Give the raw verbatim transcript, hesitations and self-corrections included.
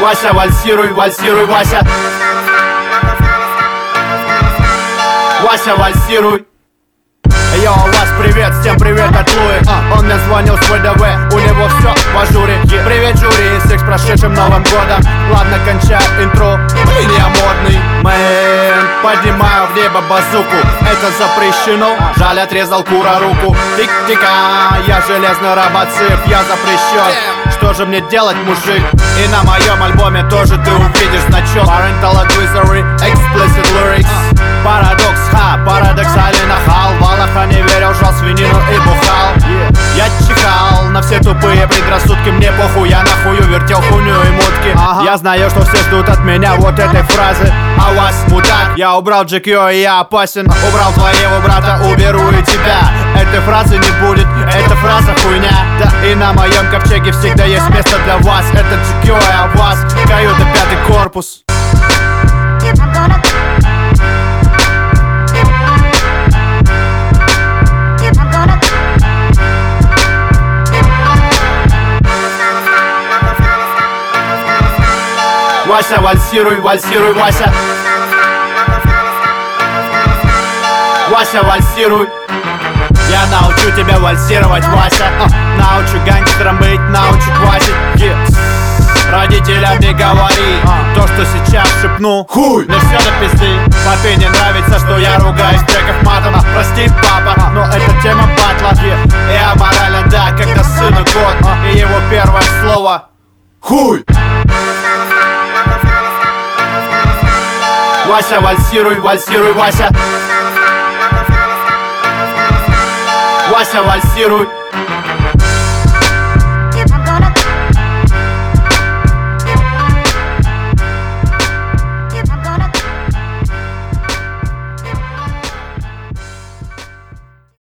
Вася, вальсируй, вальсируй, Вася. Вася, вальсируй. Йоу, Вась, привет, всем привет от Луи. а, Он мне звонил с ВДВ, у него все в ажуре. yeah. Привет, жюри, всех с прошедшим Новым годом. Ладно, кончаю интро, блин, я модный мэн. Поднимаю в небо базуку, это запрещено. Жаль, отрезал Кура руку. Тик-тика, я железный робоцып, я запрещен. Что же мне делать, мужик? И на моем альбоме тоже ты увидишь значок Parental Advisory, Explicit Lyrics. Парадокс, ха, парадоксально нахал. В Аллаха не верил, жал свинину и бухал. yeah. Я чихал на все тупые предрассудки. Мне похуй, я нахую вертел хуйню и мутки. ага. Я знаю, что все ждут от меня вот этой фразы. А вас мудак, я убрал джи кью и я опасен. Убрал твоего брата, уберу и тебя. Этой фразы не будет, эта фраза хуйня. Да, и на моем ковчеге всегда есть место для вас. Это джи кью, а вас каюта пятый корпус. Вася, вальсируй, вальсируй, Вася. Вася, вальсируй. Я научу тебя вальсировать, Вася. а, Научу гангстером быть, научу квасить. yeah. Родителям не говори а. то, что сейчас шепну. Хуй, мне все до пизды. Папе не нравится, что я ругаюсь треков матом. а, Прости, папа, но это тема батла. yeah. Я морален, да, когда сыну год. а, И его первое слово хуй. Вася, вальсируй, вальсируй, Вася. Вася, вальсируй.